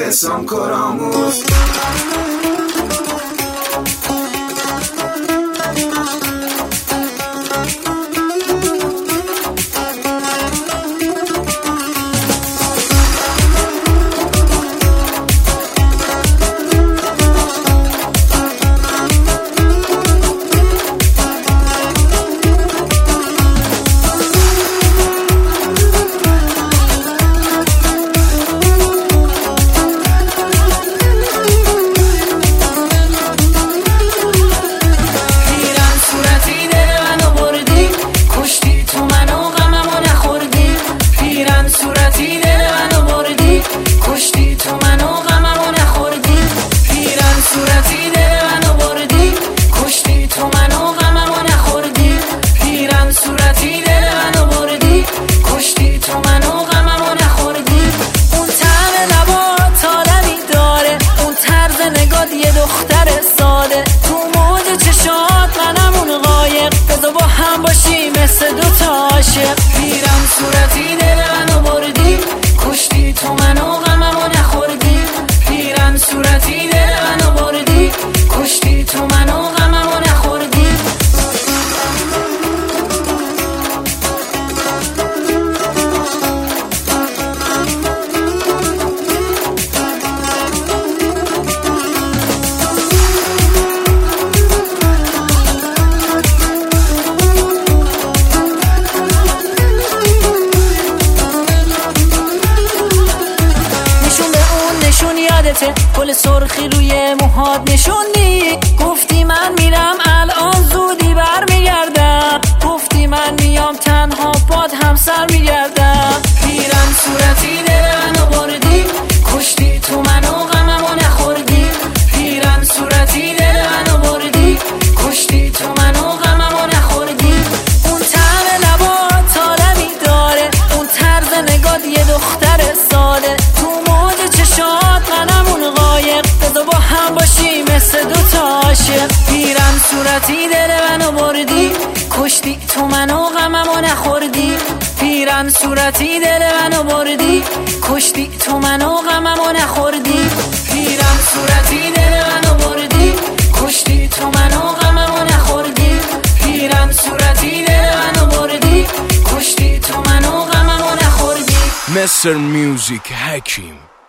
قسم کارآموز. یه دختر ساده تو موج چشات منمون قایق، بذار با هم باشی مثل دوتا عاشق. پیرم صورتی دل منو بردی، کشتی تو منو غممو نخوردی. پیرم صورتی دل منو بردی، کشتی تو منو غممو نخوردی. گل سرخی روی موهات نشوندی، گفتی من میرم الان زودی برمیگردم، گفتی من میام تنها باد همسر میگردم. پیرم صورتی دل منو بردی، کشتی تو منو غممو نخوردی. پیرم صورتی دل منو بردی، کشتی تو منو غممو نخوردی. اون طعم لبات عالمی داره، اون طرز نگات یه دختر ساده تو موج چشات منمون قایق، بذار با هم باشی مثل دوتا عاشق. پیرم صورتی دل منو بردی، کشتی تو منو غممو نخوردی. پیرم صورتی دل منو بردی، کشتی تو منو غممو نخوردی. پیرم صورتی دل منو بردی، کشتی تو منو غممو نخوردی. پیرم صورتی دل منو بردی، کشتی تو منو غممو نخوردی. Mr. Music Hakim.